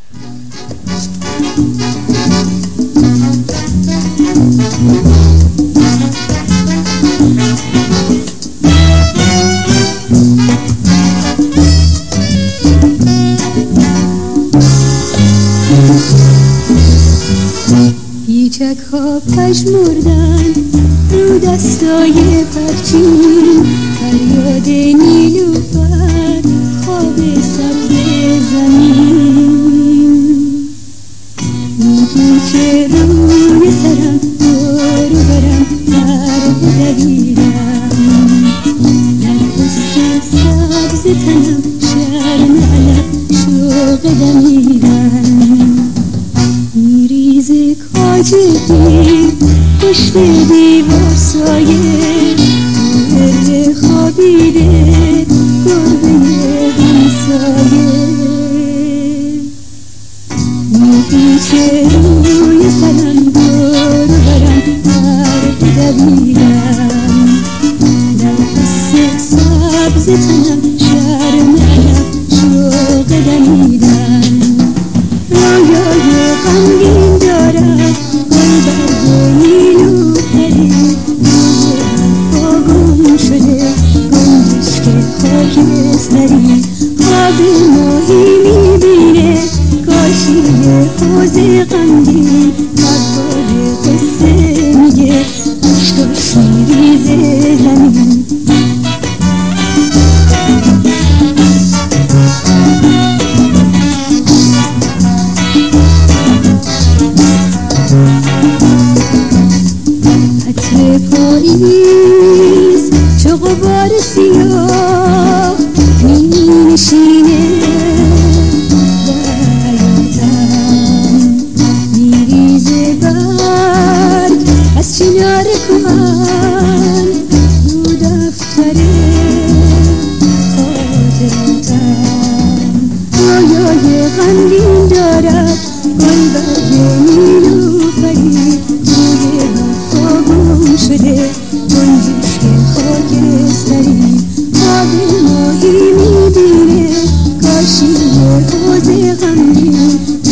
پیچک ها پژمردن رو دستای پرچین، فریاد نیلوفر خواب سبز زمین. میگی که روی سرم دور برم در بدویرم، در پست سبز تنم شرم علف شوق دمیرم. میریز کاجگی پشت دیوار سایه، گرد خوابیده گربه همسایه. میپیچه روی سرم دور برم در بدویرم، در پس سبز تنم شرم علف شوق دمیرم. رویای غمگین دارد گلبرگ نیلوفری، روی حرفا گم شده گنجشک خاکستری. خواب ماهی میبینه کاشی حوض غمگین، مدار قصه میگه اشکاش میریزه زمین. عطر پاییز چو غبار سیاه مینشینه در حیاتم، میریزه برگ از چنار کهن رو دفتر خاطراتم. رویای غمگین دارد گلبرگ نیلوفری، روی حرفا گم شده گنجشک خاکستری. خواب ماهی میبینه کاشی حوض غمگین،